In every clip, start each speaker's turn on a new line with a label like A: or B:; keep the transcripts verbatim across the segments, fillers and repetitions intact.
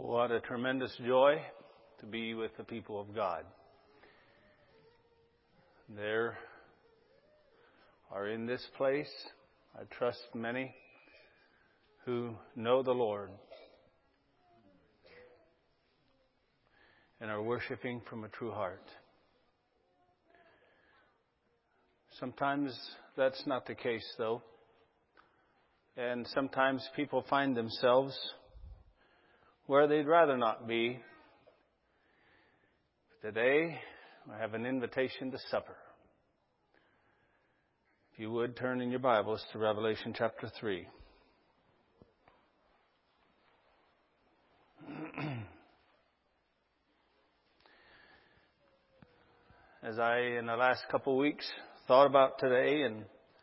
A: What a tremendous joy to be with the people of God. There are in this place, I trust, many who know the Lord and are worshiping from a true heart. Sometimes that's not the case, though. And sometimes people find themselves where they'd rather not be. Today, I have an invitation to supper. If you would, turn in your Bibles to Revelation chapter three. As I, in the last couple of weeks, thought about today and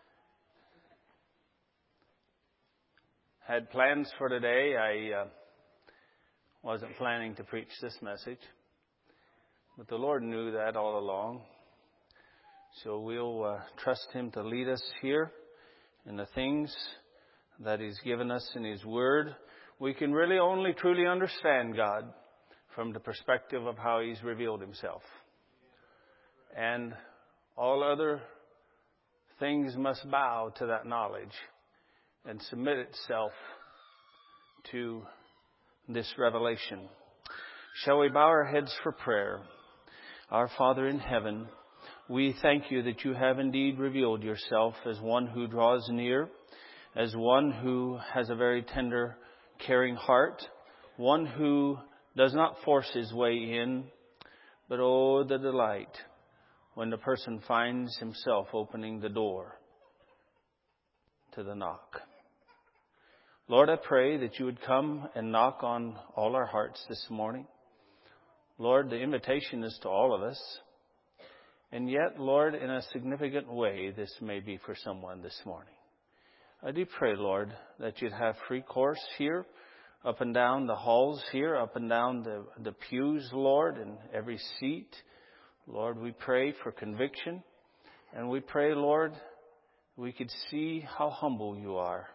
A: had plans for today, I uh, wasn't planning to preach this message, but the Lord knew that all along. So we'll uh, trust Him to lead us here in the things that He's given us in His Word. We can really only truly understand God from the perspective of how He's revealed Himself. And all other things must bow to that knowledge and submit itself to this revelation. Shall we bow our heads for prayer? Our Father in heaven, we thank You that You have indeed revealed Yourself as one who draws near, as one who has a very tender, caring heart, one who does not force his way in, but oh, the delight when the person finds himself opening the door to the knock. Lord, I pray that You would come and knock on all our hearts this morning. Lord, the invitation is to all of us. And yet, Lord, in a significant way, this may be for someone this morning. I do pray, Lord, that You'd have free course here, up and down the halls here, up and down the, the pews, Lord, and every seat. Lord, we pray for conviction. And we pray, Lord, we could see how humble You are.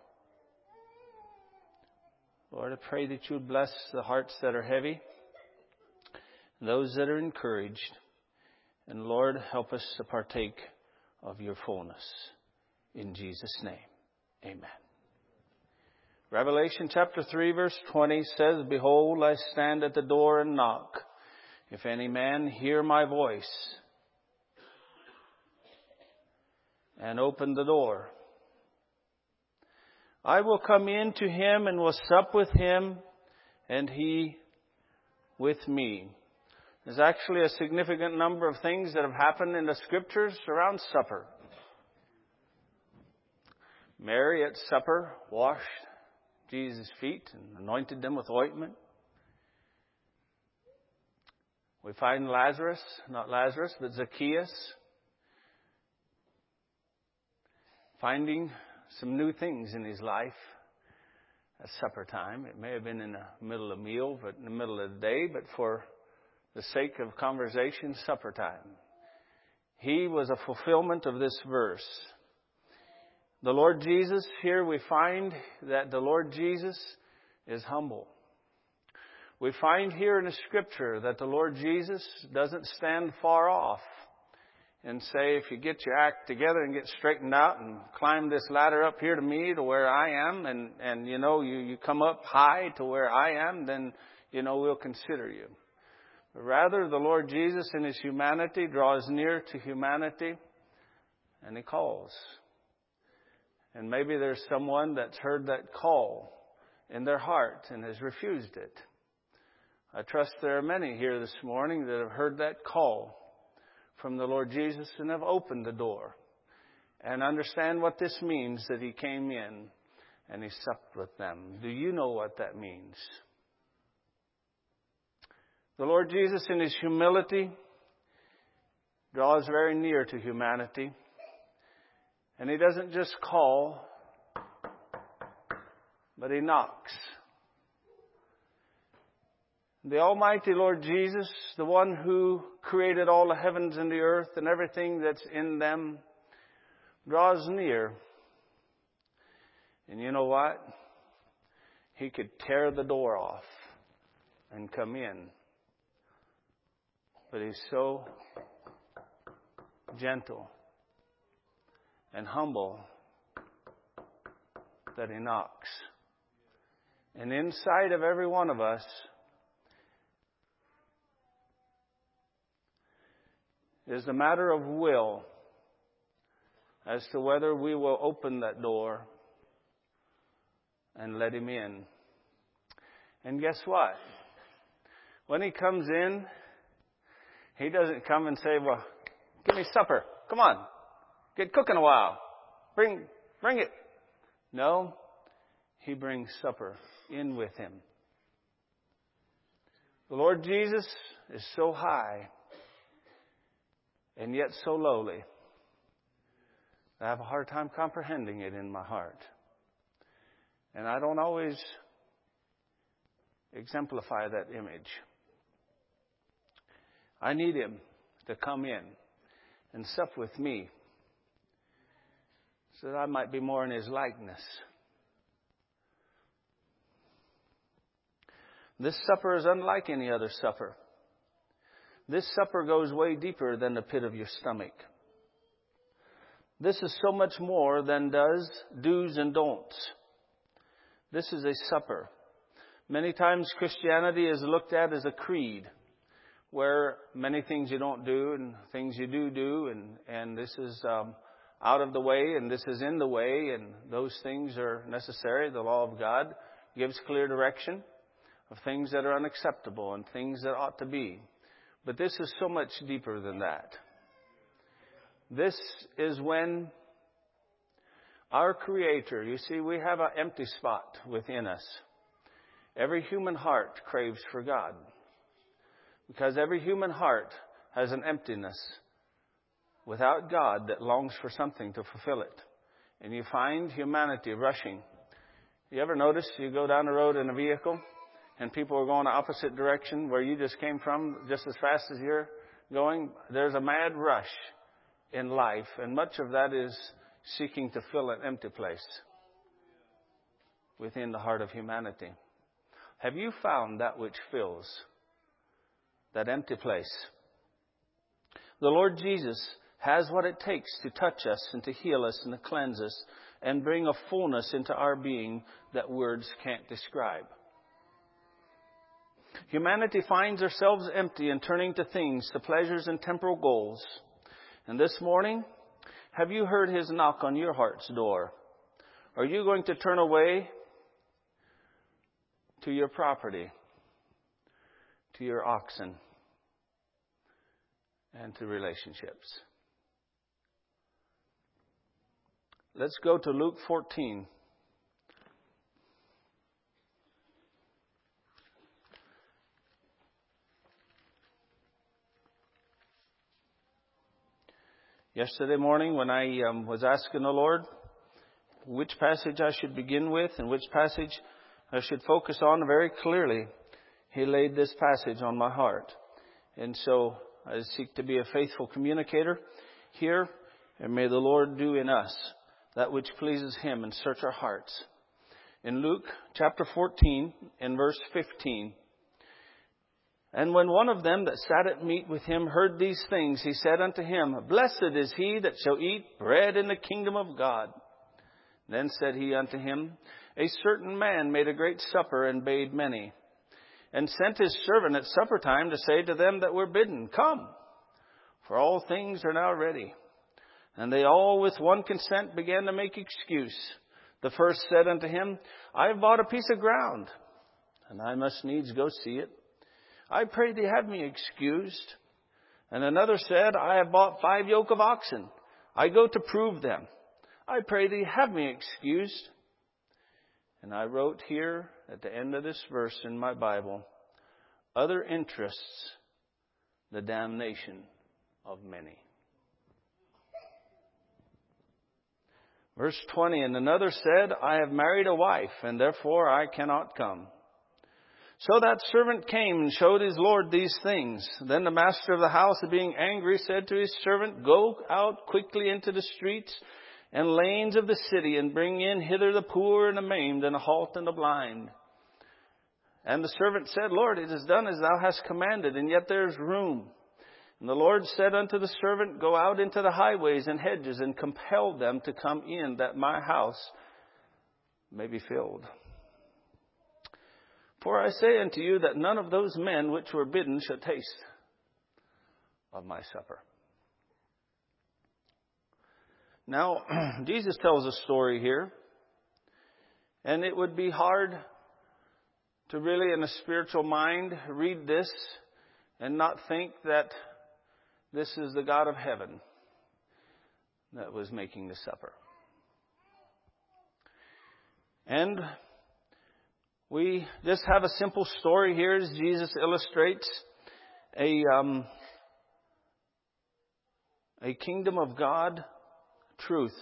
A: Lord, I pray that You would bless the hearts that are heavy, those that are encouraged. And Lord, help us to partake of Your fullness. In Jesus' name, amen. Revelation chapter three verse twenty says, Behold, I stand at the door and knock. If any man hear my voice and open the door, I will come in to him and will sup with him, and he with me. There's actually a significant number of things that have happened in the Scriptures around supper. Mary at supper washed Jesus' feet and anointed them with ointment. We find Lazarus, not Lazarus, but Zacchaeus, finding some new things in his life at supper time. It may have been in the middle of a meal, but in the middle of the day, but for the sake of conversation, supper time. He was a fulfillment of this verse. The Lord Jesus, here we find that the Lord Jesus is humble. We find here in the Scripture that the Lord Jesus doesn't stand far off and say, if you get your act together and get straightened out and climb this ladder up here to me, to where I am, and, and you know, you, you come up high to where I am, then, you know, we'll consider you. But rather, the Lord Jesus in His humanity draws near to humanity and He calls. And maybe there's someone that's heard that call in their heart and has refused it. I trust there are many here this morning that have heard that call from the Lord Jesus and have opened the door and understand what this means, that He came in and He supped with them. Do you know what that means? The Lord Jesus in His humility draws very near to humanity. And He doesn't just call, but He knocks. The Almighty Lord Jesus, the one who created all the heavens and the earth and everything that's in them, draws near. And you know what? He could tear the door off and come in. But He's so gentle and humble that He knocks. And inside of every one of us is the matter of will as to whether we will open that door and let Him in. And guess what? When He comes in, He doesn't come and say, well, give me supper. Come on. Get cooking a while. Bring, bring it. No. He brings supper in with Him. The Lord Jesus is so high and yet so lowly. I have a hard time comprehending it in my heart. And I don't always exemplify that image. I need Him to come in and sup with me so that I might be more in His likeness. This supper is unlike any other supper. This supper goes way deeper than the pit of your stomach. This is so much more than does do's and don'ts. This is a supper. Many times Christianity is looked at as a creed, where many things you don't do and things you do do, and, and this is um, out of the way and this is in the way, and those things are necessary. The law of God gives clear direction of things that are unacceptable and things that ought to be. But this is so much deeper than that. This is when our Creator, you see, we have an empty spot within us. Every human heart craves for God. Because every human heart has an emptiness without God that longs for something to fulfill it. And you find humanity rushing. You ever notice you go down the road in a vehicle and people are going the opposite direction where you just came from just as fast as you're going? There's a mad rush in life, and much of that is seeking to fill an empty place within the heart of humanity. Have you found that which fills that empty place? The Lord Jesus has what it takes to touch us and to heal us and to cleanse us and bring a fullness into our being that words can't describe. Humanity finds ourselves empty and turning to things, to pleasures and temporal goals. And this morning, have you heard His knock on your heart's door? Are you going to turn away to your property, to your oxen, and to relationships? Let's go to Luke fourteen. Yesterday morning when I um, was asking the Lord which passage I should begin with and which passage I should focus on, very clearly He laid this passage on my heart. And so I seek to be a faithful communicator here, and may the Lord do in us that which pleases Him and search our hearts. In Luke chapter fourteen and verse fifteen, and when one of them that sat at meat with Him heard these things, he said unto him, Blessed is he that shall eat bread in the kingdom of God. Then said he unto him, A certain man made a great supper and bade many, and sent his servant at supper time to say to them that were bidden, Come, for all things are now ready. And they all with one consent began to make excuse. The first said unto him, I have bought a piece of ground, and I must needs go see it. I pray thee have me excused. And another said, I have bought five yoke of oxen. I go to prove them. I pray thee have me excused. And I wrote here at the end of this verse in my Bible, other interests, the damnation of many. Verse twenty, and another said, I have married a wife, and therefore I cannot come. So that servant came and showed his Lord these things. Then the master of the house, being angry, said to his servant, Go out quickly into the streets and lanes of the city, and bring in hither the poor and the maimed and the halt and the blind. And the servant said, Lord, it is done as thou hast commanded, and yet there is room. And the Lord said unto the servant, Go out into the highways and hedges, and compel them to come in, that my house may be filled. For I say unto you that none of those men which were bidden shall taste of my supper. Now, Jesus tells a story here, and it would be hard to really, in a spiritual mind, read this and not think that this is the God of heaven that was making the supper. And we just have a simple story here as Jesus illustrates a um, a kingdom of God truth.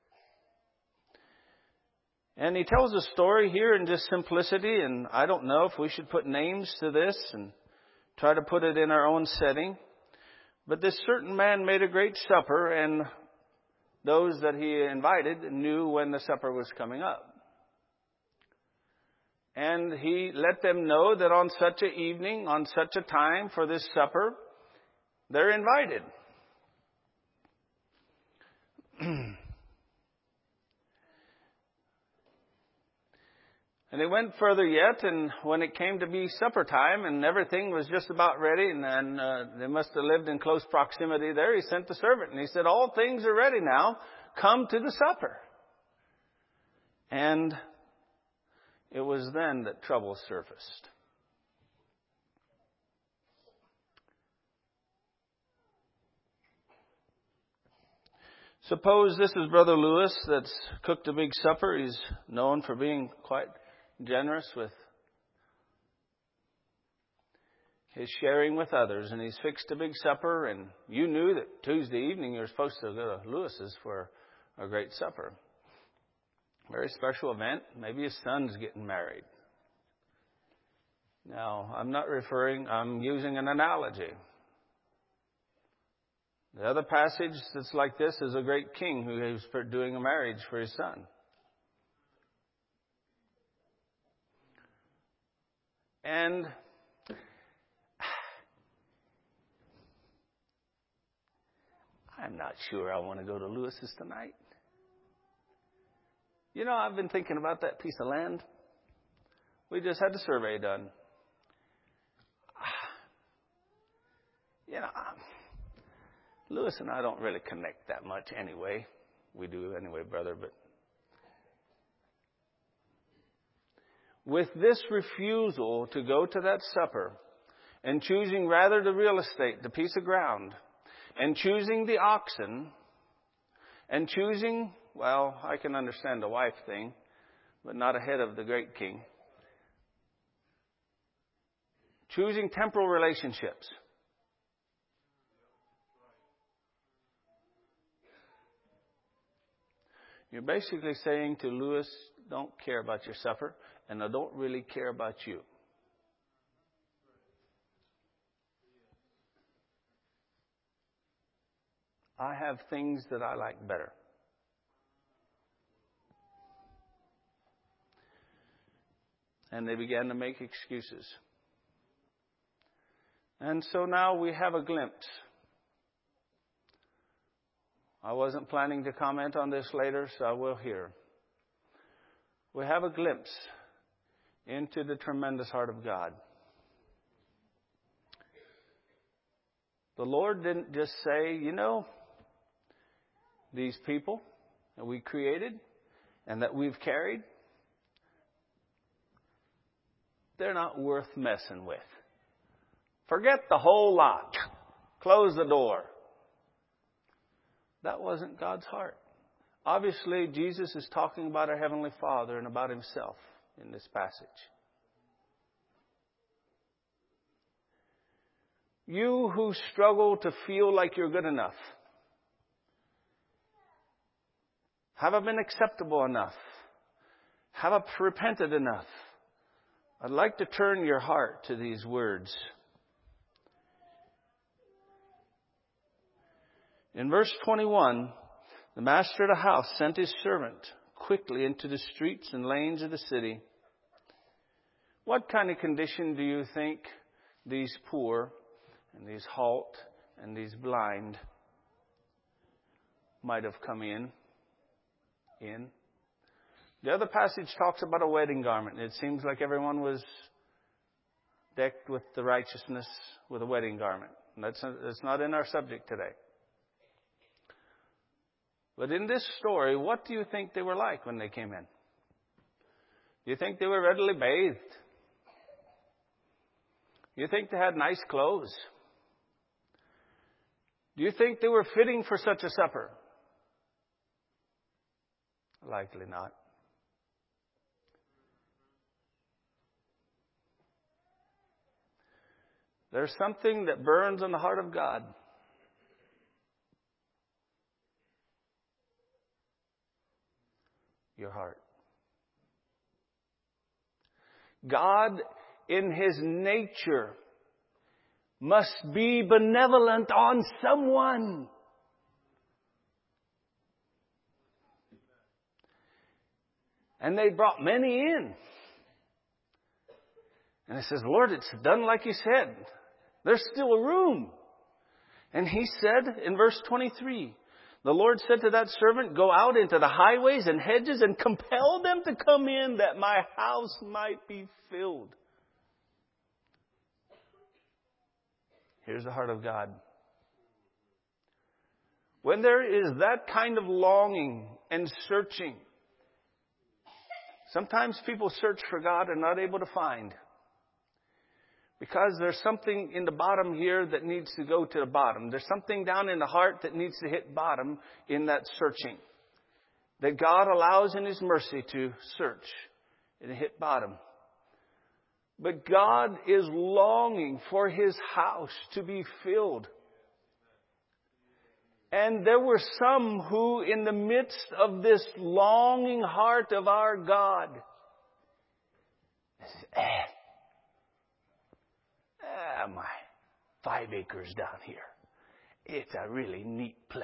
A: And he tells a story here in just simplicity, and I don't know if we should put names to this and try to put it in our own setting. But this certain man made a great supper, and those that he invited knew when the supper was coming up. And he let them know that on such an evening, on such a time for this supper, they're invited. And he went further yet, and when it came to be supper time and everything was just about ready, and then uh, they must have lived in close proximity there, he sent the servant and he said, all things are ready now, come to the supper. And it was then that trouble surfaced. Suppose this is Brother Lewis that's cooked a big supper. He's known for being quite generous with his sharing with others, and he's fixed a big supper, and you knew that Tuesday evening you were supposed to go to Lewis's for a great supper. Very special event. Maybe his son's getting married. Now, I'm not referring, I'm using an analogy. The other passage that's like this is a great king who is doing a marriage for his son. And I'm not sure I want to go to Lewis's tonight. You know, I've been thinking about that piece of land. We just had the survey done. You know, Lewis and I don't really connect that much anyway. We do anyway, brother, but with this refusal to go to that supper and choosing rather the real estate, the piece of ground, and choosing the oxen, and choosing, well, I can understand the wife thing, but not ahead of the great king. Choosing temporal relationships. You're basically saying to Lewis, don't care about your supper, and I don't really care about you. I have things that I like better. And they began to make excuses. And so now we have a glimpse. I wasn't planning to comment on this later, so I will here. We have a glimpse into the tremendous heart of God. The Lord didn't just say, you know, these people that we created and that we've carried, they're not worth messing with. Forget the whole lot. Close the door. That wasn't God's heart. Obviously, Jesus is talking about our Heavenly Father and about Himself in this passage. You who struggle to feel like you're good enough, haven't been acceptable enough, haven't repented enough, I'd like to turn your heart to these words. In verse twenty-one, the master of the house sent his servant quickly into the streets and lanes of the city, What kind of condition do you think these poor and these halt and these blind might have come in? In. The other passage talks about a wedding garment. It seems like everyone was decked with the righteousness with a wedding garment. And that's, that's not in our subject today. But in this story, what do you think they were like when they came in? Do you think they were readily bathed? Do you think they had nice clothes? Do you think they were fitting for such a supper? Likely not. There's something that burns on the heart of God. Your heart. God, in His nature, must be benevolent on someone. And they brought many in. And it says, Lord, it's done like you said. There's still a room. And He said in verse twenty-three, the Lord said to that servant, go out into the highways and hedges and compel them to come in that my house might be filled. Here's the heart of God. When there is that kind of longing and searching, sometimes people search for God and not able to find. Because there's something in the bottom here that needs to go to the bottom. There's something down in the heart that needs to hit bottom in that searching. That God allows in His mercy to search and hit bottom. But God is longing for His house to be filled. And there were some who, in the midst of this longing heart of our God, eh, ah, my five acres down here. It's a really neat place.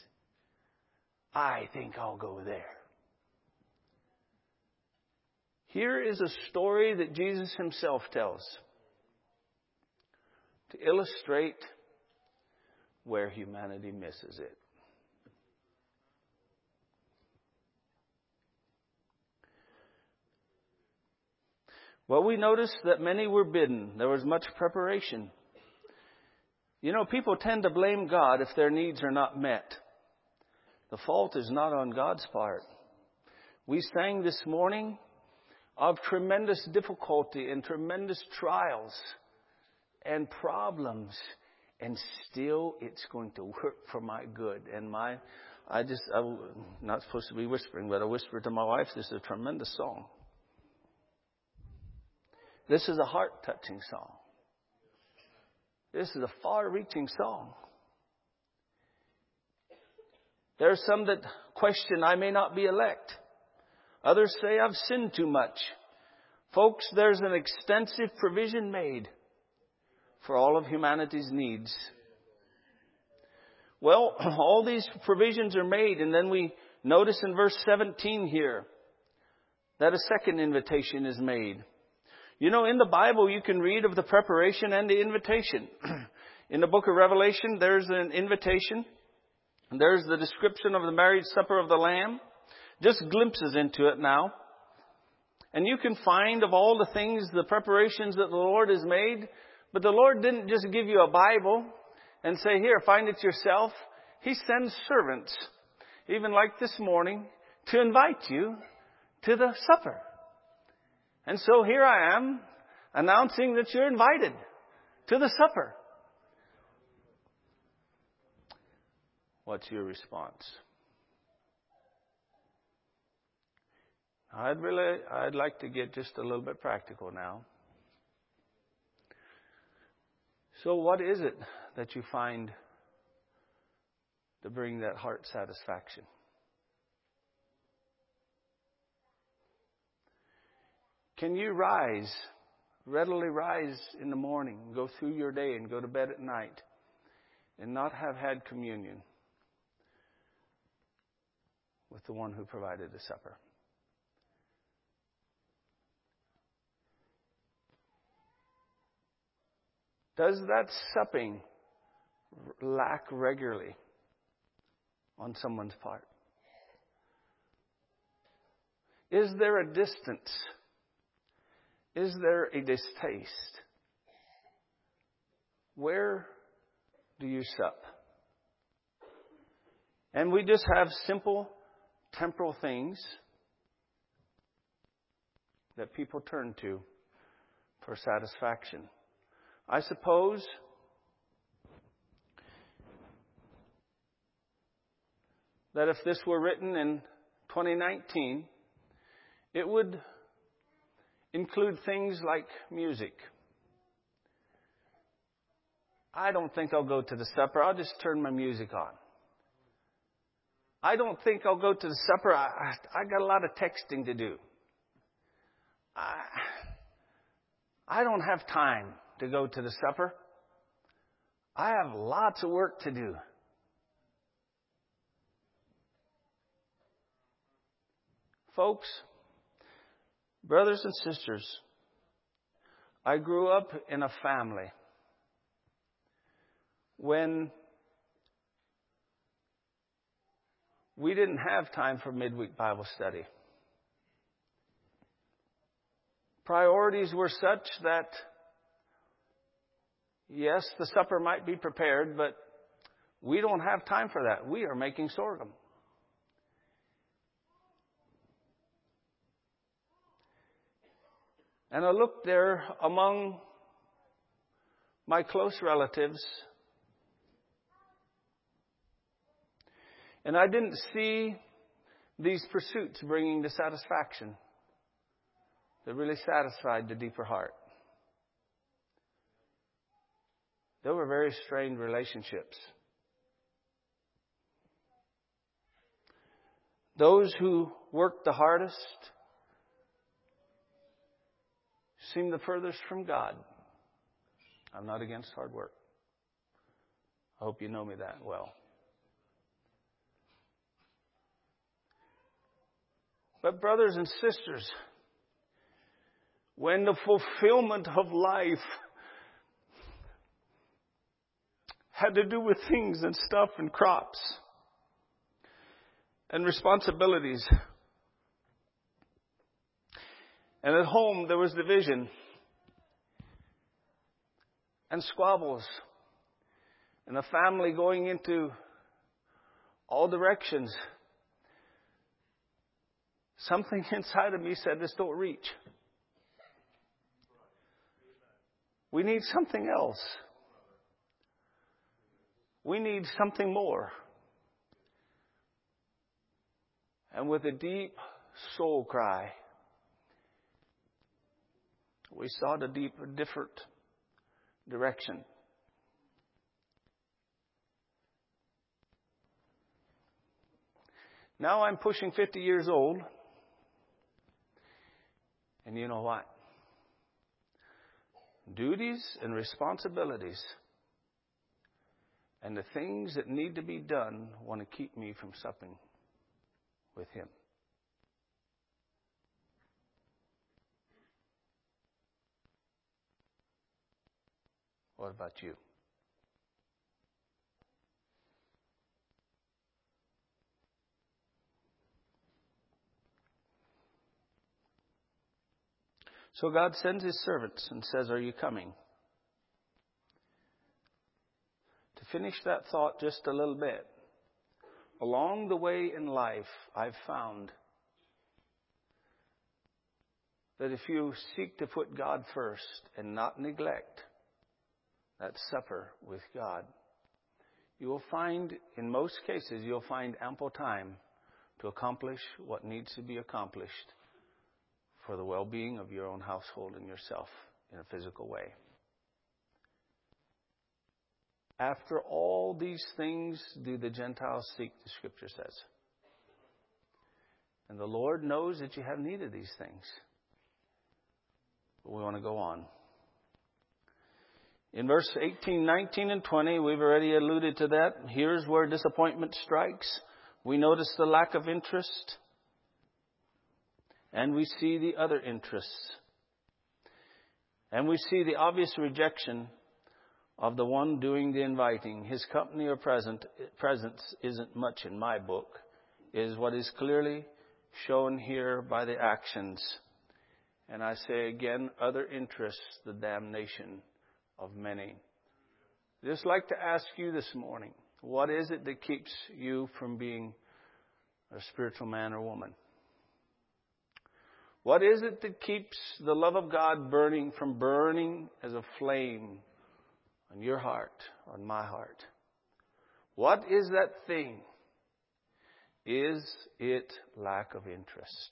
A: I think I'll go there. Here is a story that Jesus Himself tells to illustrate where humanity misses it. Well, we noticed that many were bidden. There was much preparation. You know, people tend to blame God if their needs are not met. The fault is not on God's part. We sang this morning of tremendous difficulty and tremendous trials and problems. And still it's going to work for my good. And my, I just, I'm not supposed to be whispering, but I whispered to my wife, this is a tremendous song. This is a heart-touching song. This is a far-reaching song. There are some that question, I may not be elect. Others say, I've sinned too much. Folks, there's an extensive provision made for all of humanity's needs. Well, all these provisions are made, and then we notice in verse seventeen here that a second invitation is made. You know, in the Bible, you can read of the preparation and the invitation. In the book of Revelation, there's an invitation. There's the description of the marriage supper of the Lamb. Just glimpses into it now. And you can find of all the things, the preparations that the Lord has made. But the Lord didn't just give you a Bible and say, here, find it yourself. He sends servants, even like this morning, to invite you to the supper. And so here I am announcing that you're invited to the supper. What's your response? I'd really, I'd like to get just a little bit practical now. So what is it that you find to bring that heart satisfaction? Can you rise, readily rise in the morning, go through your day and go to bed at night and not have had communion with the one who provided the supper? Does that supping lack regularly on someone's part? Is there a distance? Is there a distaste? Where do you sup? And we just have simple temporal things that people turn to for satisfaction. I suppose that if this were written in twenty nineteen, it would include things like music. I don't think I'll go to the supper. I'll just turn my music on. I don't think I'll go to the supper. I, I got a lot of texting to do. I, I don't have time to go to the supper. I have lots of work to do. Folks, brothers and sisters, I grew up in a family when we didn't have time for midweek Bible study. Priorities were such that, yes, the supper might be prepared, but we don't have time for that. We are making sorghum. And I looked there among my close relatives, and I didn't see these pursuits bringing the satisfaction that really satisfied the deeper heart. They were very strained relationships. Those who worked the hardest seemed the furthest from God. I'm not against hard work. I hope you know me that well. But brothers and sisters, when the fulfillment of life had to do with things and stuff and crops and responsibilities, and at home there was division and squabbles and the family going into all directions, something inside of me said, this don't reach. We need something else. We need something more. And with a deep soul cry, we sought a deep, a different direction. Now I'm pushing fifty years old. And you know what? Duties and responsibilities and the things that need to be done want to keep me from supping with Him. What about you? So God sends His servants and says, are you coming? To finish that thought just a little bit, along the way in life, I've found that if you seek to put God first and not neglect that supper with God, you will find, in most cases, you'll find ample time to accomplish what needs to be accomplished for the well-being of your own household and yourself in a physical way. After all these things do the Gentiles seek, the Scripture says. And the Lord knows that you have need of these things. But we want to go on. In verse eighteen, nineteen, and twenty, we've already alluded to that. Here's where disappointment strikes. We notice the lack of interest. And we see the other interests. And we see the obvious rejection of the one doing the inviting. His company or present, presence isn't much in my book, is what is clearly shown here by the actions. And I say again, other interests, the damnation of many. I'd just like to ask you this morning, what is it that keeps you from being a spiritual man or woman? What is it that keeps the love of God burning from burning as a flame on your heart, on my heart? What is that thing? Is it lack of interest?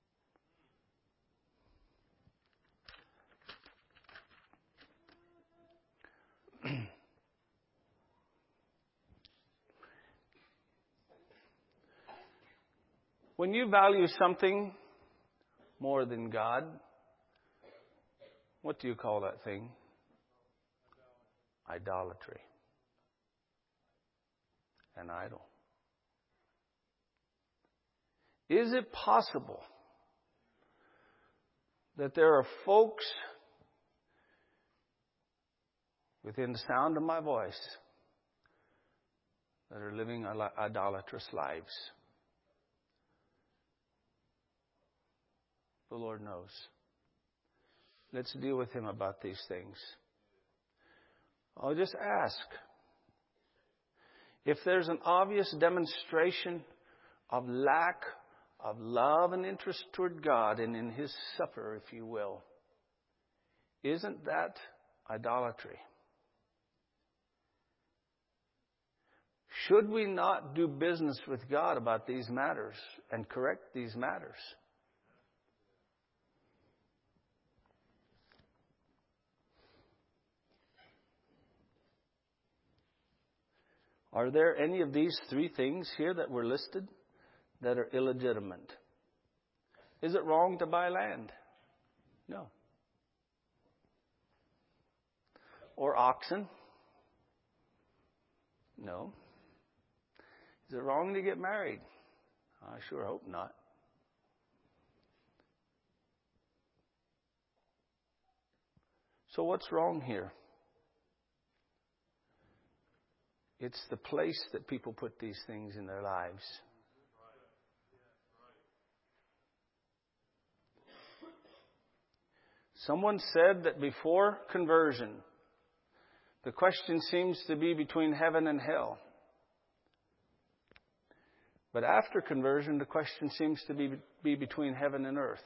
A: When you value something more than God, what do you call that thing? Idolatry. An idol. Is it possible that there are folks within the sound of my voice that are living idolatrous lives? The Lord knows. Let's deal with Him about these things. I'll just ask, if there's an obvious demonstration of lack of love and interest toward God and in His supper, if you will, isn't that idolatry? Should we not do business with God about these matters and correct these matters? Are there any of these three things here that were listed that are illegitimate? Is it wrong to buy land? No. Or oxen? No. Is it wrong to get married? I sure hope not. So what's wrong here? It's the place that people put these things in their lives. Someone said that before conversion, the question seems to be between heaven and hell. But after conversion, the question seems to be, be between heaven and earth.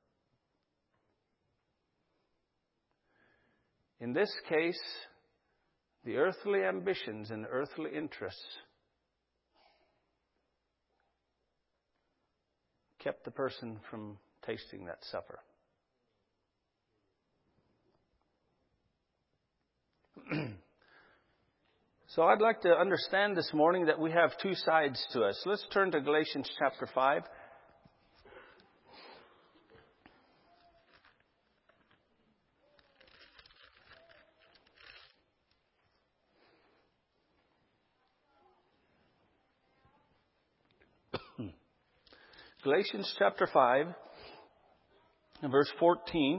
A: In this case, the earthly ambitions and earthly interests kept the person from tasting that supper. So I'd like to understand this morning that we have two sides to us. Let's turn to Galatians chapter five. Galatians chapter five and verse fourteen.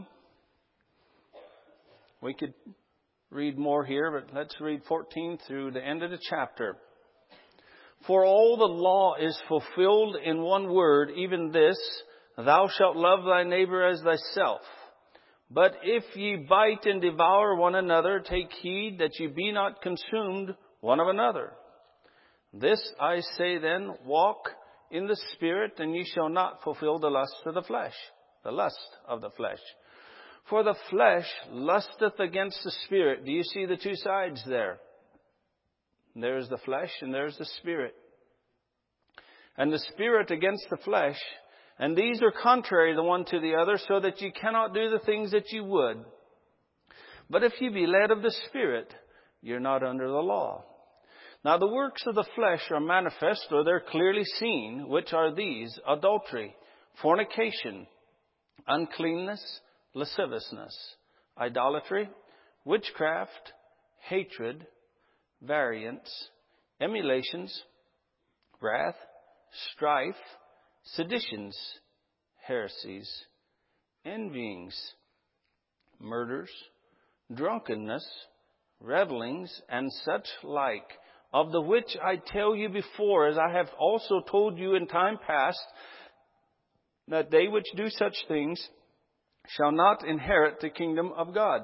A: We could read more here, but let's read fourteen through the end of the chapter. For all the law is fulfilled in one word, even this, thou shalt love thy neighbor as thyself. But if ye bite and devour one another, take heed that ye be not consumed one of another. This I say then, walk in the Spirit, and ye shall not fulfill the lust of the flesh, the lust of the flesh. For the flesh lusteth against the Spirit. Do you see the two sides there? There's the flesh and there's the Spirit. And the Spirit against the flesh. And these are contrary the one to the other, so that ye cannot do the things that ye would. But if ye be led of the Spirit, you're not under the law. Now the works of the flesh are manifest, or they're clearly seen, which are these: adultery, fornication, uncleanness, lasciviousness, idolatry, witchcraft, hatred, variance, emulations, wrath, strife, seditions, heresies, envyings, murders, drunkenness, revelings, and such like, of the which I tell you before, as I have also told you in time past, that they which do such things shall not inherit the kingdom of God.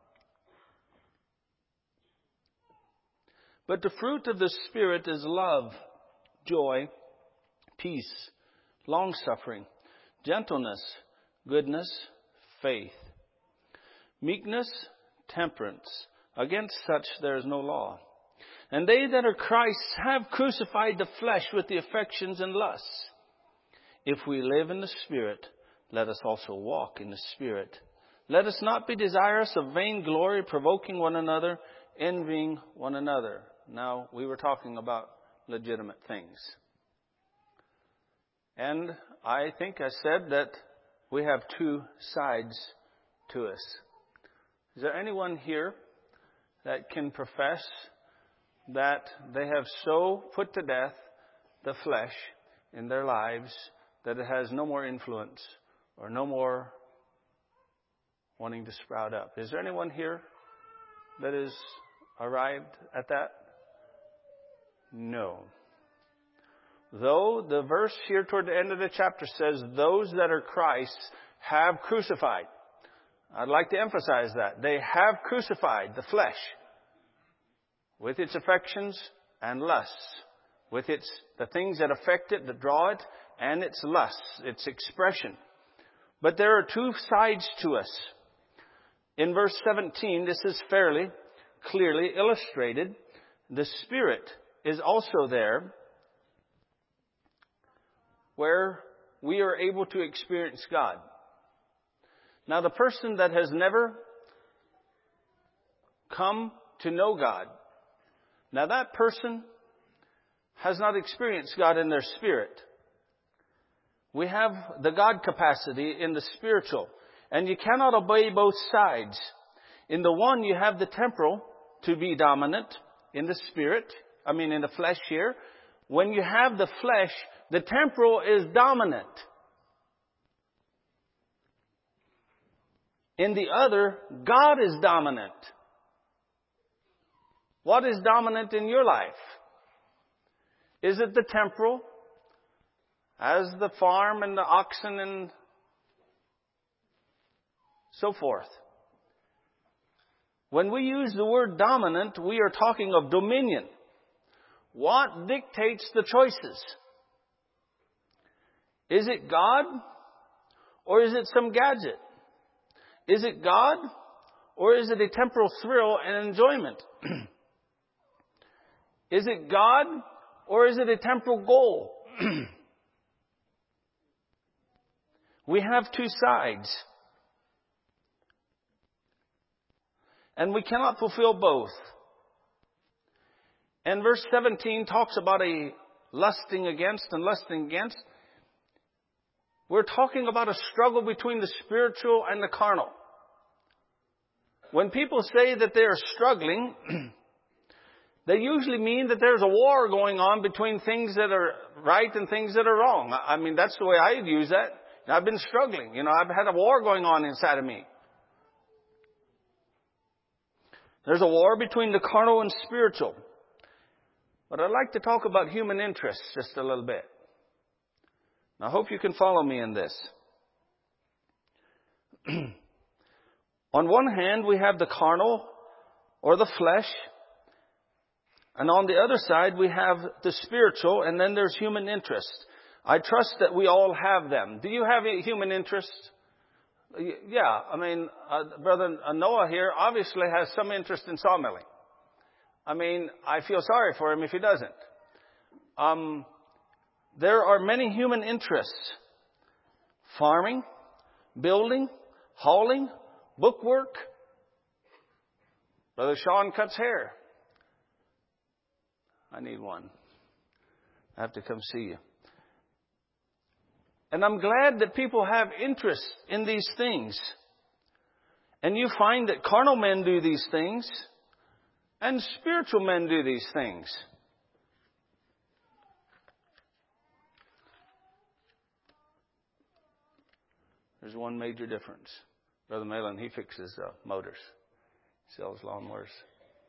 A: But the fruit of the Spirit is love, joy, peace, long-suffering, gentleness, goodness, faith, meekness, temperance. Against such there is no law. And they that are Christ's have crucified the flesh with the affections and lusts. If we live in the Spirit, let us also walk in the Spirit. Let us not be desirous of vain glory, provoking one another, envying one another. Now, we were talking about legitimate things. And I think I said that we have two sides to us. Is there anyone here that can profess that they have so put to death the flesh in their lives that it has no more influence or no more wanting to sprout up? Is there anyone here that is arrived at that? No. Though the verse here toward the end of the chapter says, those that are Christ's have crucified. I'd like to emphasize that. They have crucified the flesh with its affections and lusts, with its the things that affect it, that draw it, and its lusts, its expression. But there are two sides to us. In verse seventeen, this is fairly clearly illustrated. The Spirit is also there, where we are able to experience God. Now, the person that has never come to know God, now that person has not experienced God in their spirit. We have the God capacity in the spiritual, and you cannot obey both sides. In the one, you have the temporal to be dominant in the spirit, I mean in the flesh here. When you have the flesh, the temporal is dominant. In the other, God is dominant. What is dominant in your life? Is it the temporal, as the farm and the oxen and so forth? When we use the word dominant, we are talking of dominion. What dictates the choices? Is it God or is it some gadget? Is it God or is it a temporal thrill and enjoyment? Is it God or is it a temporal goal? We have two sides. And we cannot fulfill both. And verse seventeen talks about a lusting against and lusting against. We're talking about a struggle between the spiritual and the carnal. When people say that they are struggling, they usually mean that there's a war going on between things that are right and things that are wrong. I mean, that's the way I use that. I've been struggling. You know, I've had a war going on inside of me. There's a war between the carnal and spiritual. But I'd like to talk about human interests just a little bit. I hope you can follow me in this. On one hand, we have the carnal or the flesh. And on the other side, we have the spiritual, and then there's human interest. I trust that we all have them. Do you have a human interest? Yeah, I mean, uh, Brother Noah here obviously has some interest in sawmilling. I mean, I feel sorry for him if he doesn't. Um, there are many human interests. Farming, building, hauling, bookwork. Brother Sean cuts hair. I need one. I have to come see you. And I'm glad that people have interest in these things. And you find that carnal men do these things and spiritual men do these things. There's one major difference. Brother Malin, he fixes uh, motors, sells lawnmowers.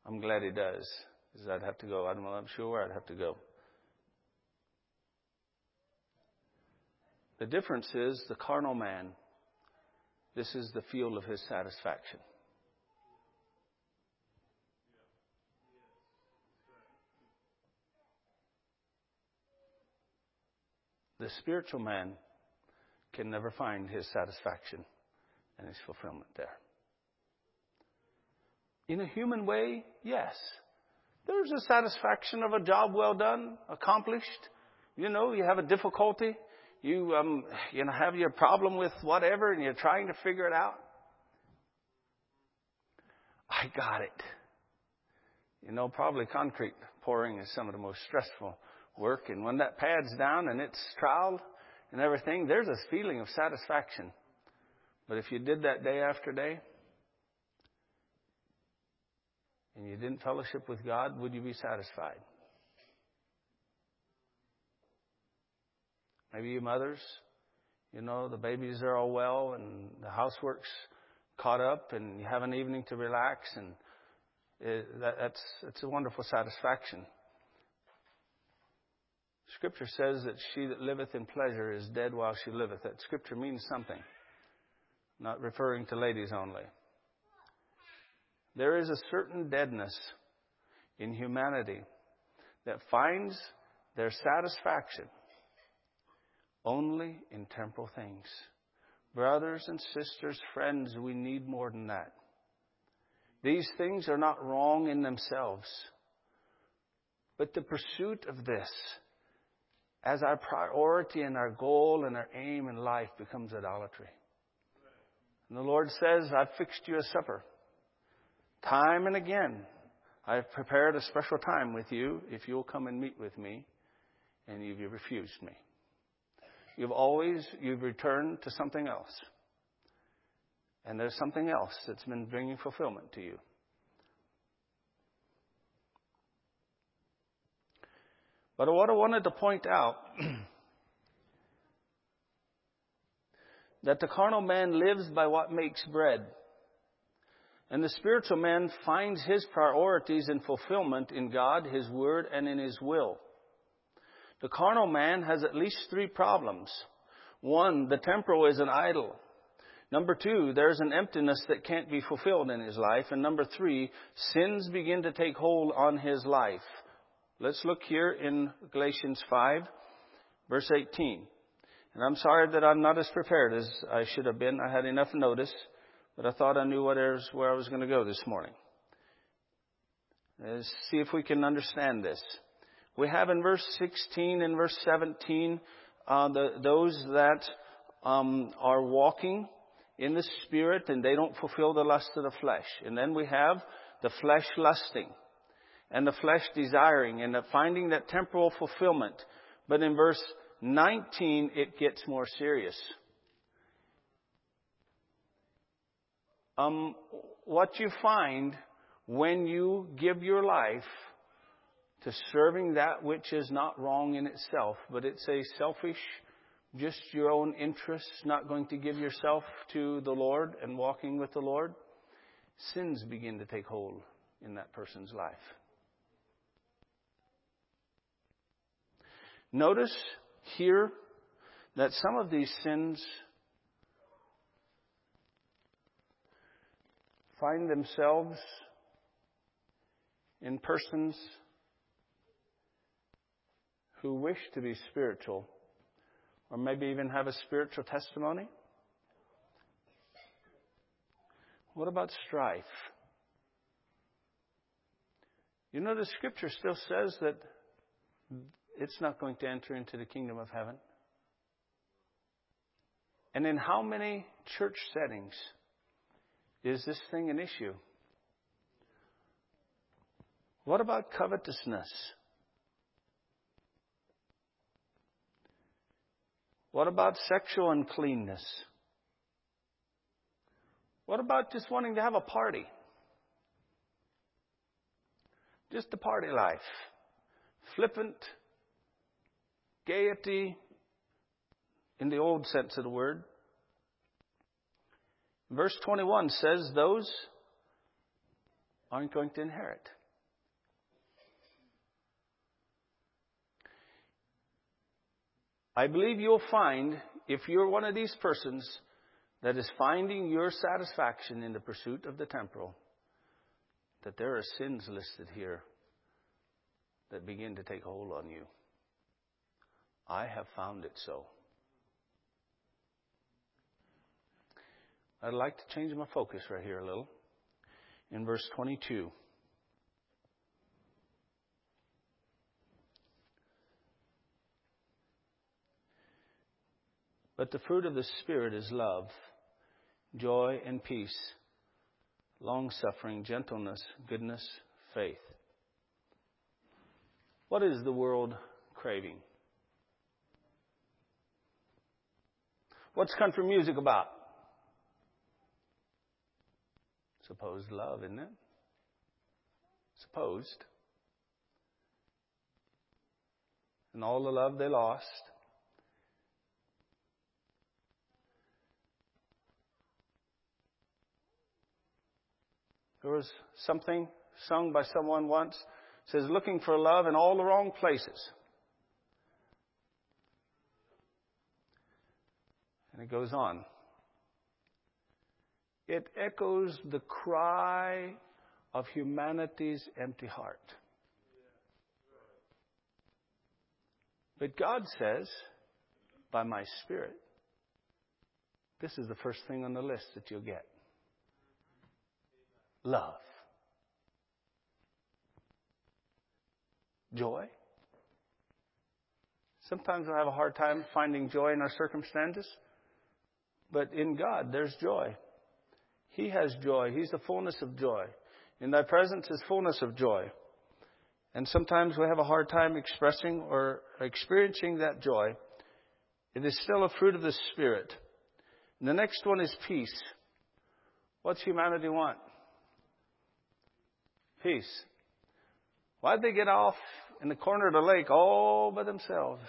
A: I'm glad he does, because I'd have to go. I'm not sure where I'd have to go. The difference is the carnal man. This is the field of his satisfaction. The spiritual man can never find his satisfaction and his fulfillment there. In a human way, yes. There's a satisfaction of a job well done, accomplished. You know, you have a difficulty. You, um, you know, have your problem with whatever and you're trying to figure it out. I got it. You know, probably concrete pouring is some of the most stressful work. And when that pad's down and it's troweled and everything, there's a feeling of satisfaction. But if you did that day after day and you didn't fellowship with God, would you be satisfied? Maybe you mothers, you know, the babies are all well and the housework's caught up and you have an evening to relax, and it, that, that's it's a wonderful satisfaction. Scripture says that she that liveth in pleasure is dead while she liveth. That Scripture means something, not referring to ladies only. There is a certain deadness in humanity that finds their satisfaction only in temporal things. Brothers and sisters, friends, we need more than that. These things are not wrong in themselves. But the pursuit of this as our priority and our goal and our aim in life becomes idolatry. And the Lord says, I've fixed you a supper. Time and again, I've prepared a special time with you if you'll come and meet with me, and you've refused me. You've always, you've returned to something else. And there's something else that's been bringing fulfillment to you. But what I wanted to point out, that the carnal man lives by what makes bread. And the spiritual man finds his priorities and fulfillment in God, His Word, and in His will. The carnal man has at least three problems. One, the temporal is an idol. Number two, there's an emptiness that can't be fulfilled in his life. And number three, sins begin to take hold on his life. Let's look here in Galatians five, verse eighteen. And I'm sorry that I'm not as prepared as I should have been. I had enough notice, but I thought I knew what areas, where I was going to go this morning. Let's see if we can understand this. We have in verse sixteen and verse seventeen uh, the, those that um, are walking in the Spirit and they don't fulfill the lust of the flesh. And then we have the flesh lusting and the flesh desiring and the finding that temporal fulfillment. But in verse nineteen, it gets more serious. Um, what you find when you give your life to serving that which is not wrong in itself, but it's a selfish, just your own interests, not going to give yourself to the Lord and walking with the Lord, sins begin to take hold in that person's life. Notice here that some of these sins find themselves in persons who wish to be spiritual, or maybe even have a spiritual testimony. What about strife? You know, the Scripture still says that it's not going to enter into the kingdom of heaven. And in how many church settings is this thing an issue? What about covetousness? What about sexual uncleanness? What about just wanting to have a party? Just a party life. Flippant, gaiety, in the old sense of the word. Verse twenty-one says those aren't going to inherit I believe you'll find, if you're one of these persons that is finding your satisfaction in the pursuit of the temporal, that there are sins listed here that begin to take hold on you. I have found it so. I'd like to change my focus right here a little. In verse twenty-two. But the fruit of the Spirit is love, joy, and peace, long-suffering, gentleness, goodness, faith. What is the world craving? What's country music about? Supposed love, isn't it? Supposed. And all the love they lost. There was something sung by someone once. It says, looking for love in all the wrong places. And it goes on. It echoes the cry of humanity's empty heart. But God says, by my Spirit, this is the first thing on the list that you'll get. Love. Joy. Sometimes we have a hard time finding joy in our circumstances. But in God, there's joy. He has joy. He's the fullness of joy. In thy presence is fullness of joy. And sometimes we have a hard time expressing or experiencing that joy. It is still a fruit of the Spirit. And the next one is peace. What's humanity want? Peace. Why'd they get off in the corner of the lake all by themselves?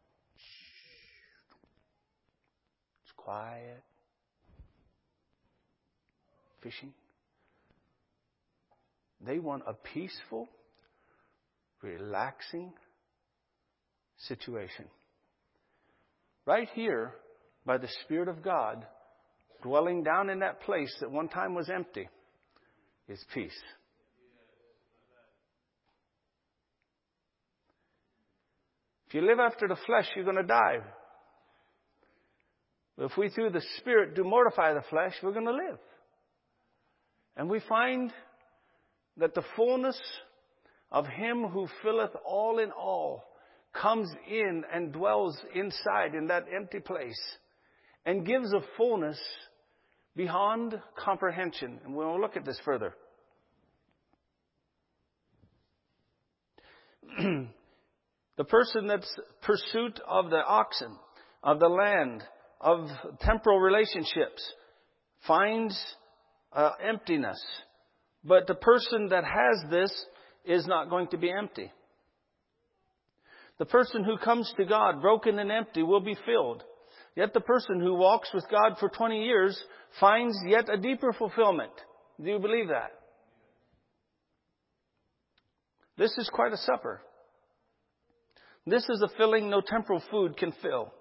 A: It's quiet. Fishing. They want a peaceful, relaxing situation. Right here, by the Spirit of God, dwelling down in that place that one time was empty, is peace. If you live after the flesh, you're going to die. But if we through the Spirit do mortify the flesh, we're going to live. And we find that the fullness of Him who filleth all in all comes in and dwells inside in that empty place and gives a fullness beyond comprehension. And we'll look at this further. The person that's pursuit of the oxen, of the land, of temporal relationships, finds uh, emptiness. But the person that has this is not going to be empty. The person who comes to God broken and empty will be filled. Yet the person who walks with God for twenty years finds yet a deeper fulfillment. Do you believe that? This is quite a supper. This is a filling no temporal food can fill.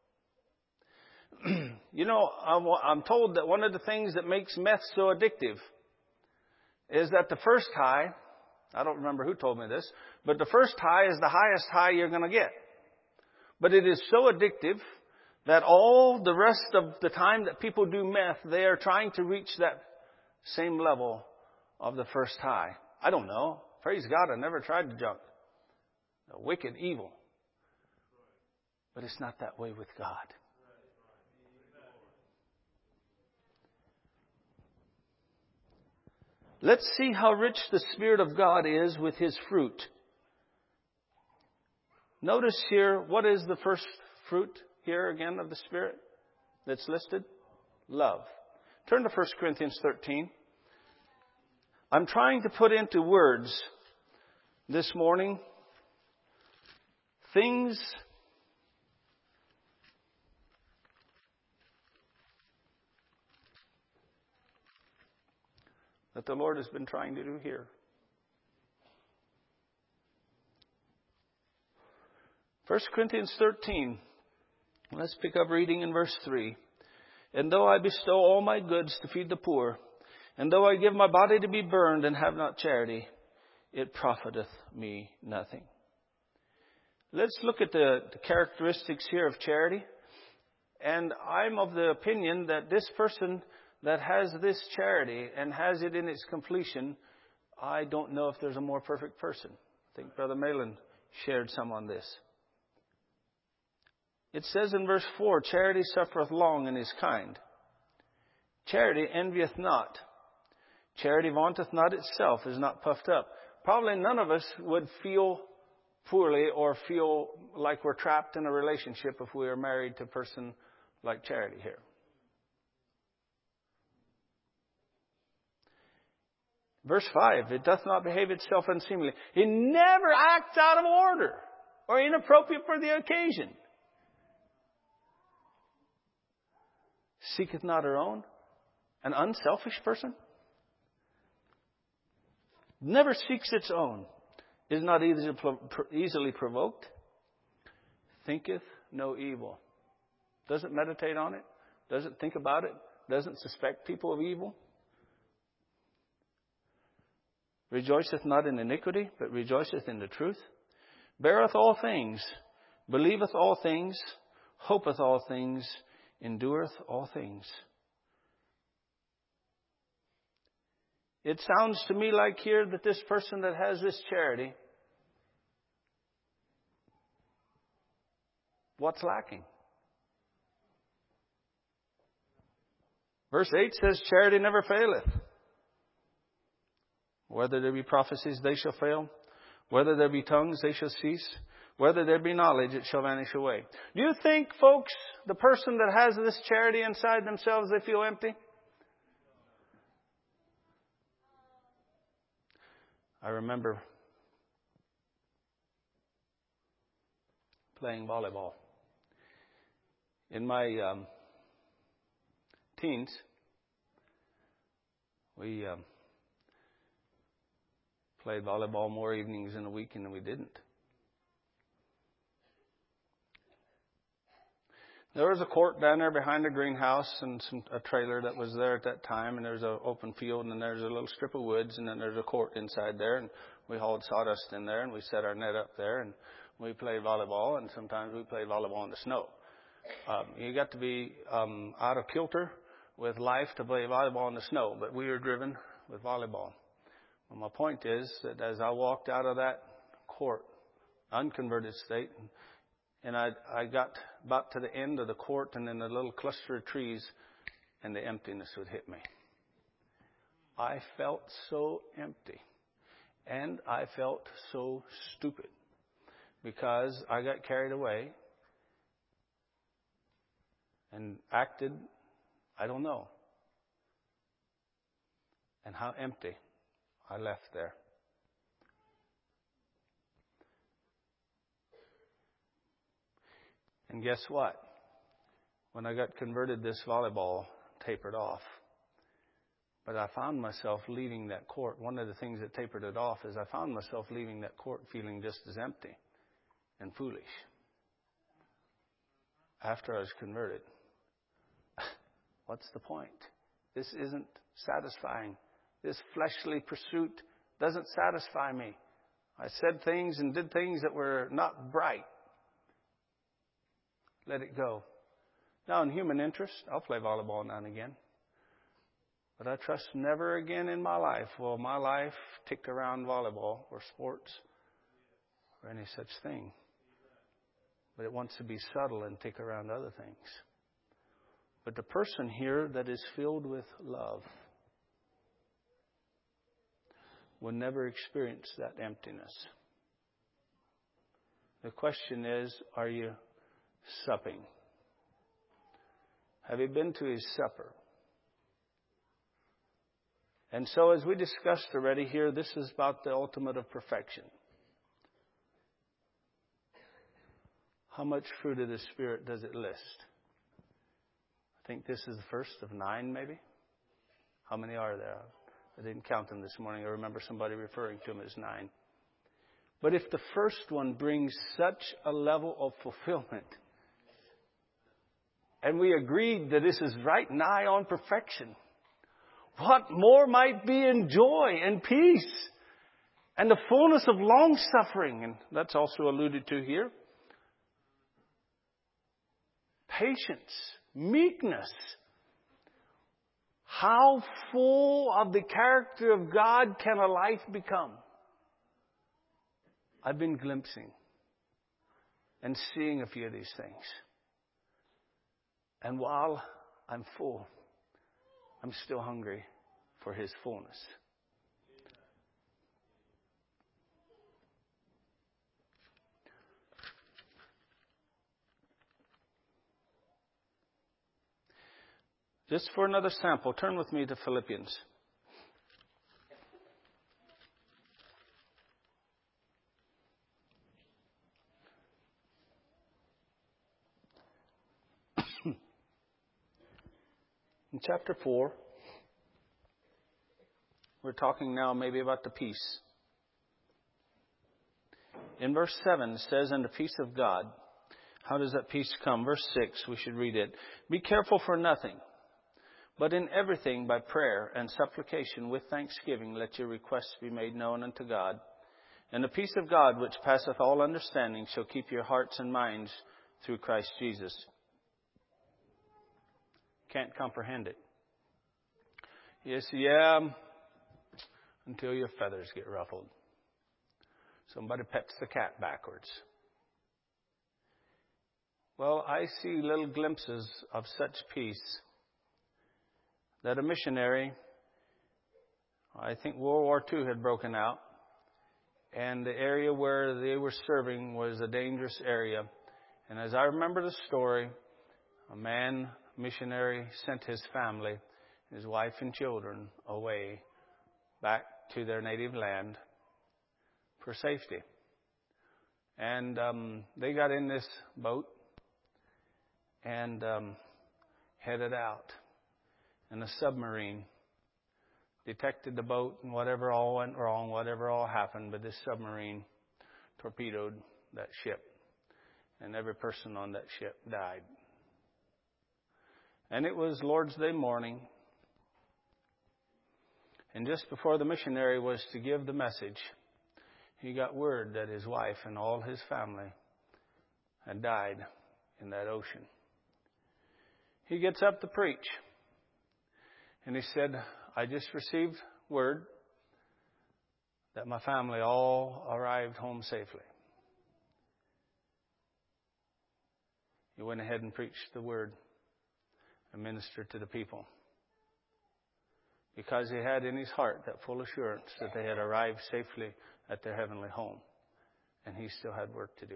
A: You know, I'm told that one of the things that makes meth so addictive is that the first high, I don't remember who told me this, but the first high is the highest high you're going to get. But it is so addictive that all the rest of the time that people do meth, they are trying to reach that same level of the first high. I don't know. Praise God, I never tried the junk. The wicked evil. But it's not that way with God. Let's see how rich the Spirit of God is with His fruit. Notice here, what is the first fruit here again of the Spirit that's listed? Love. Turn to First Corinthians thirteen. I'm trying to put into words this morning things that the Lord has been trying to do here. First Corinthians thirteen, Let's pick up reading in verse three. And though I bestow all my goods to feed the poor, and though I give my body to be burned and have not charity, it profiteth me nothing. Let's look at the, the characteristics here of charity. And I'm of the opinion that this person that has this charity and has it in its completion, I don't know if there's a more perfect person. I think Brother Malin shared some on this. It says in verse four, charity suffereth long and is kind. Charity envieth not. Charity vaunteth not itself, is not puffed up. Probably none of us would feel poorly or feel like we're trapped in a relationship if we are married to a person like Charity here. Verse five, it doth not behave itself unseemly. It never acts out of order or inappropriate for the occasion. Seeketh not her own. An unselfish person. Never seeks its own. Is not easily provoked. Thinketh no evil. Doesn't meditate on it. Doesn't think about it. Doesn't suspect people of evil. Rejoiceth not in iniquity, but rejoiceth in the truth. Beareth all things. Believeth all things. Hopeth all things. Endureth all things. It sounds to me like here that this person that has this charity, what's lacking? Verse eight says, charity never faileth. Whether there be prophecies, they shall fail. Whether there be tongues, they shall cease. Whether there be knowledge, it shall vanish away. Do you think, folks, the person that has this charity inside themselves, they feel empty? I remember playing volleyball. In my um, teens, we um, played volleyball more evenings in a week than we didn't. There was a court down there behind the greenhouse and some, a trailer that was there at that time, and there's an open field, and then there's a little strip of woods, and then there's a court inside there, and we hauled sawdust in there, and we set our net up there, and we played volleyball, and sometimes we played volleyball in the snow. Um, you got to be um, out of kilter with life to play volleyball in the snow, but we were driven with volleyball. Well, my point is that as I walked out of that court, unconverted state, and I, I got about to the end of the court and then a little cluster of trees, and the emptiness would hit me. I felt so empty. And I felt so stupid because I got carried away and acted, I don't know. And how empty I left there. And guess what? When I got converted, this volleyball tapered off. But I found myself leaving that court. One of the things that tapered it off is I found myself leaving that court feeling just as empty and foolish. After I was converted. What's the point? This isn't satisfying. This fleshly pursuit doesn't satisfy me. I said things and did things that were not bright. Let it go. Now, in human interest, I'll play volleyball now and again. But I trust never again in my life will my life tick around volleyball or sports or any such thing. But it wants to be subtle and tick around other things. But the person here that is filled with love will never experience that emptiness. The question is, are you supping? Have you been to his supper? And so as we discussed already here, this is about the ultimate of perfection. How much fruit of the Spirit does it list? I think this is the first of nine, maybe. How many are there? I didn't count them this morning. I remember somebody referring to them as nine. But if the first one brings such a level of fulfillment, and we agreed that this is right nigh on perfection. What more might be in joy and peace and the fullness of long suffering? And that's also alluded to here. Patience, meekness. How full of the character of God can a life become? I've been glimpsing and seeing a few of these things. And while I'm full, I'm still hungry for His fullness. Just for another sample, turn with me to Philippians. In chapter four, we're talking now maybe about the peace. In verse seven, it says, "And the peace of God." How does that peace come? Verse six, we should read it. "Be careful for nothing, but in everything by prayer and supplication with thanksgiving let your requests be made known unto God. And the peace of God, which passeth all understanding, shall keep your hearts and minds through Christ Jesus." Can't comprehend it. Yes, yeah, until your feathers get ruffled. Somebody pets the cat backwards. Well, I see little glimpses of such peace that a missionary, I think World War Two had broken out, and the area where they were serving was a dangerous area. And as I remember the story, a man missionary sent his family, his wife and children, away back to their native land for safety. And um, they got in this boat and um, headed out. And a submarine detected the boat, and whatever all went wrong, whatever all happened, but this submarine torpedoed that ship. And every person on that ship died. And it was Lord's Day morning. And just before the missionary was to give the message, he got word that his wife and all his family had died in that ocean. He gets up to preach. And he said, "I just received word that my family all arrived home safely." He went ahead and preached the word and ministered to the people, because he had in his heart that full assurance that they had arrived safely at their heavenly home, and he still had work to do.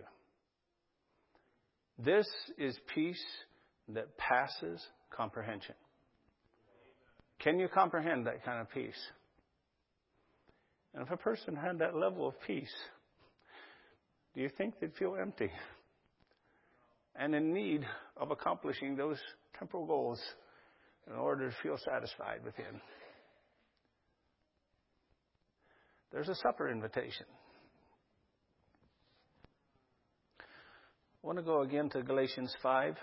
A: This is peace that passes comprehension. Can you comprehend that kind of peace? And if a person had that level of peace, do you think they'd feel empty and in need of accomplishing those temporal goals in order to feel satisfied within? There's a supper invitation. I want to go again to Galatians five.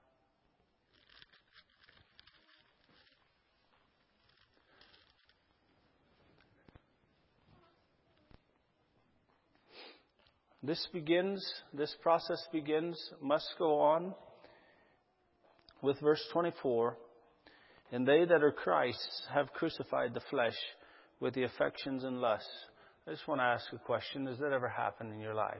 A: This begins, this process begins, must go on with verse twenty-four. "And they that are Christ's have crucified the flesh with the affections and lusts." I just want to ask a question. Has that ever happened in your life?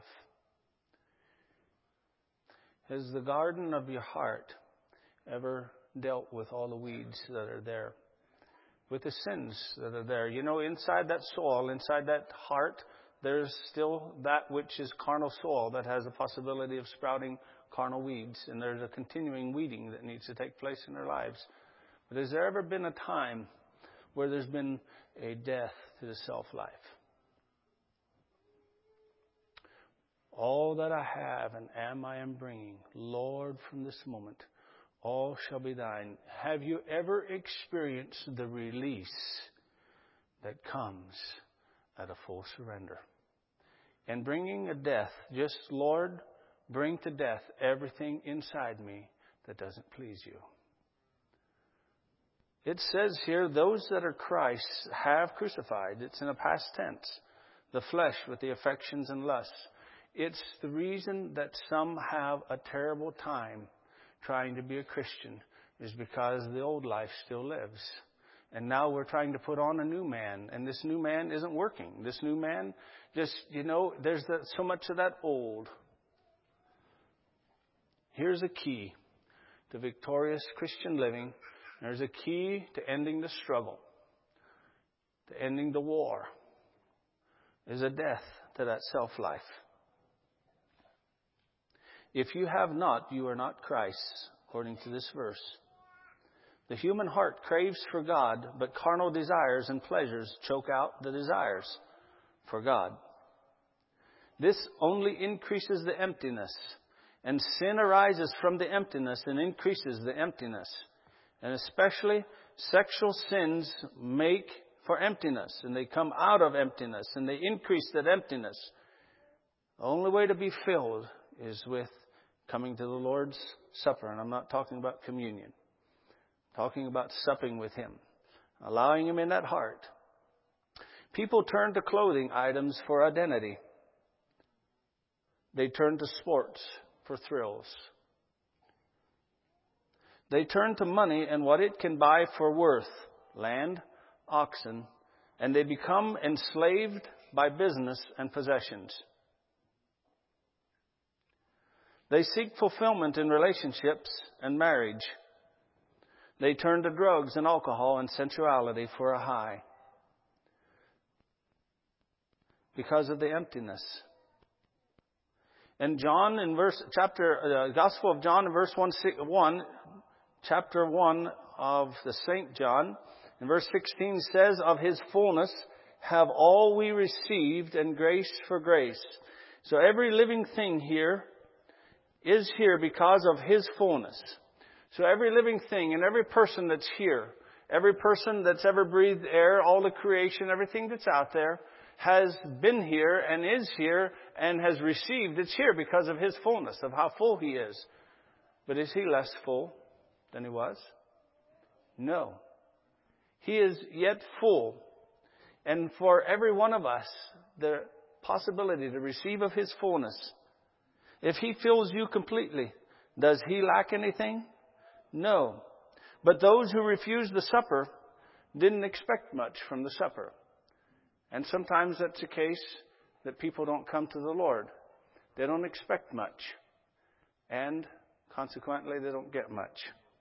A: Has the garden of your heart ever dealt with all the weeds that are there? With the sins that are there? You know, inside that soil, inside that heart, there's still that which is carnal soil that has a possibility of sprouting carnal weeds. And there's a continuing weeding that needs to take place in our lives. But has there ever been a time where there's been a death to the self-life? "All that I have and am I am bringing, Lord, from this moment, all shall be thine." Have you ever experienced the release that comes at a full surrender? And bringing a death, just, "Lord, bring to death everything inside me that doesn't please you. It says here, those that are Christ's have crucified. It's in a past tense. The flesh with the affections and lusts. It's the reason that some have a terrible time trying to be a Christian is because the old life still lives. And now we're trying to put on a new man. And this new man isn't working. This new man just, you know, there's that, so much of that old. Here's a key to victorious Christian living. There's a key to ending the struggle, to ending the war. There's a death to that self-life. If you have not, you are not Christ's, according to this verse. The human heart craves for God, but carnal desires and pleasures choke out the desires for God. This only increases the emptiness, and sin arises from the emptiness and increases the emptiness. And especially sexual sins make for emptiness, and they come out of emptiness, and they increase that emptiness. The only way to be filled is with coming to the Lord's Supper. And I'm not talking about communion. I'm talking about supping with Him, allowing Him in that heart. People turn to clothing items for identity. They turn to sports for thrills. They turn to money and what it can buy for worth, land, oxen, and they become enslaved by business and possessions. They seek fulfillment in relationships and marriage. They turn to drugs and alcohol and sensuality for a high because of the emptiness. And John in verse chapter uh, Gospel of John in verse one, one chapter one of the Saint John in verse sixteen says, of His fullness have all we received, and grace for grace. So every living thing here is here because of His fullness. So every living thing and every person that's here, every person that's ever breathed air, all the creation, everything that's out there has been here and is here and has received. It's here because of His fullness, of how full He is. But is He less full than He was? No. He is yet full. And for every one of us, the possibility to receive of His fullness. If He fills you completely, does He lack anything? No. But those who refused the supper didn't expect much from the supper. And sometimes that's the case that people don't come to the Lord. They don't expect much. And consequently, they don't get much.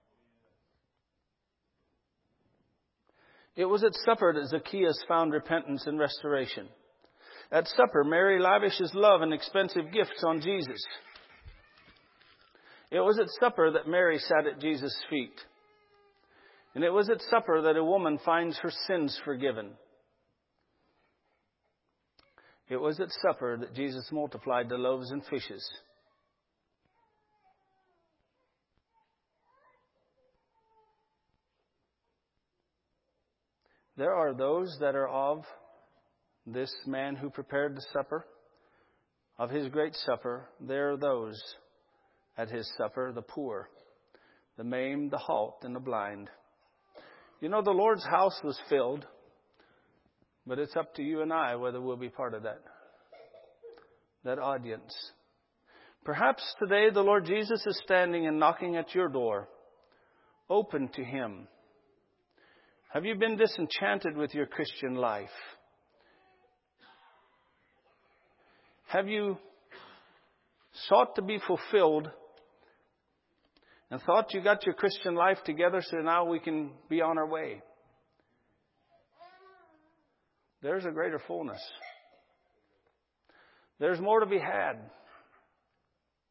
A: It was at supper that Zacchaeus found repentance and restoration. At supper, Mary lavishes love and expensive gifts on Jesus. It was at supper that Mary sat at Jesus' feet. And it was at supper that a woman finds her sins forgiven. It was at supper that Jesus multiplied the loaves and fishes. There are those that are of this man who prepared the supper, of His great supper. There are those at His supper, the poor, the maimed, the halt, and the blind. You know, the Lord's house was filled, but it's up to you and I whether we'll be part of that, that audience. Perhaps today the Lord Jesus is standing and knocking at your door. Open to Him. Have you been disenchanted with your Christian life? Have you sought to be fulfilled and thought you got your Christian life together so now we can be on our way? There's a greater fullness. There's more to be had.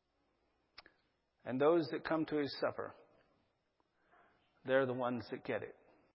A: And those that come to His supper, they're the ones that get it.